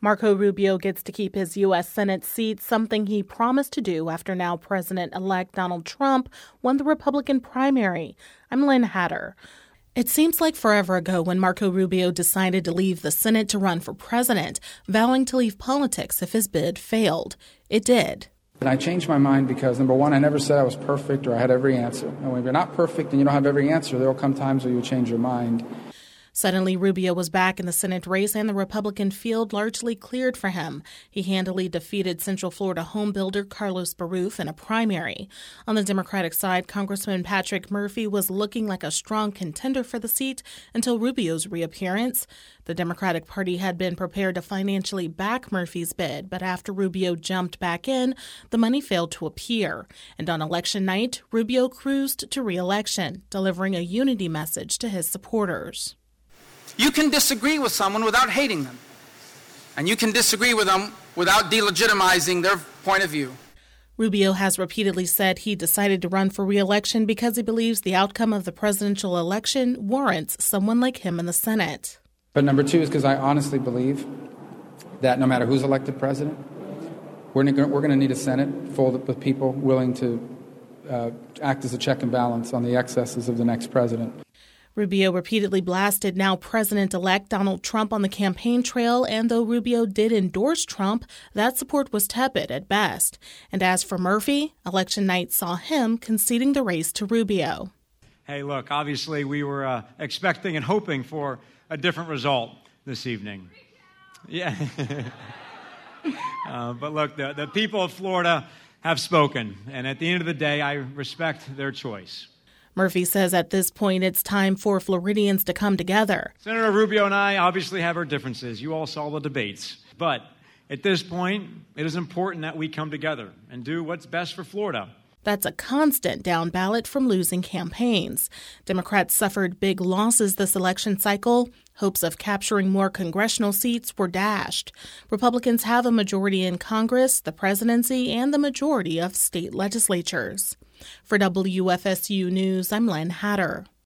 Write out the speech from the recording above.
Marco Rubio gets to keep his U.S. Senate seat, something he promised to do after now President-elect Donald Trump won the Republican primary. I'm Lynn Hatter. It seems like forever ago when Marco Rubio decided to leave the Senate to run for president, vowing to leave politics if his bid failed. It did. And I changed my mind because, number one, I never said I was perfect or I had every answer. And when you're not perfect and you don't have every answer, there will come times where you change your mind. Suddenly, Rubio was back in the Senate race and the Republican field largely cleared for him. He handily defeated Central Florida home builder Carlos Baruf in a primary. On the Democratic side, Congressman Patrick Murphy was looking like a strong contender for the seat until Rubio's reappearance. The Democratic Party had been prepared to financially back Murphy's bid, but after Rubio jumped back in, the money failed to appear. And on election night, Rubio cruised to re-election, delivering a unity message to his supporters. You can disagree with someone without hating them, and you can disagree with them without delegitimizing their point of view. Rubio has repeatedly said he decided to run for re-election because he believes the outcome of the presidential election warrants someone like him in the Senate. But number two is because I honestly believe that no matter who's elected president, we're going to need a Senate full with people willing to act as a check and balance on the excesses of the next president. Rubio repeatedly blasted now President-elect Donald Trump on the campaign trail, and though Rubio did endorse Trump, that support was tepid at best. And as for Murphy, election night saw him conceding the race to Rubio. Hey, look, obviously we were expecting and hoping for a different result this evening. Yeah. But look, the people of Florida have spoken, and at the end of the day, I respect their choice. Murphy says at this point it's time for Floridians to come together. Senator Rubio and I obviously have our differences. You all saw the debates. But at this point, it is important that we come together and do what's best for Florida. That's a constant down ballot from losing campaigns. Democrats suffered big losses this election cycle. Hopes of capturing more congressional seats were dashed. Republicans have a majority in Congress, the presidency, and the majority of state legislatures. For WFSU News, I'm Lynn Hatter.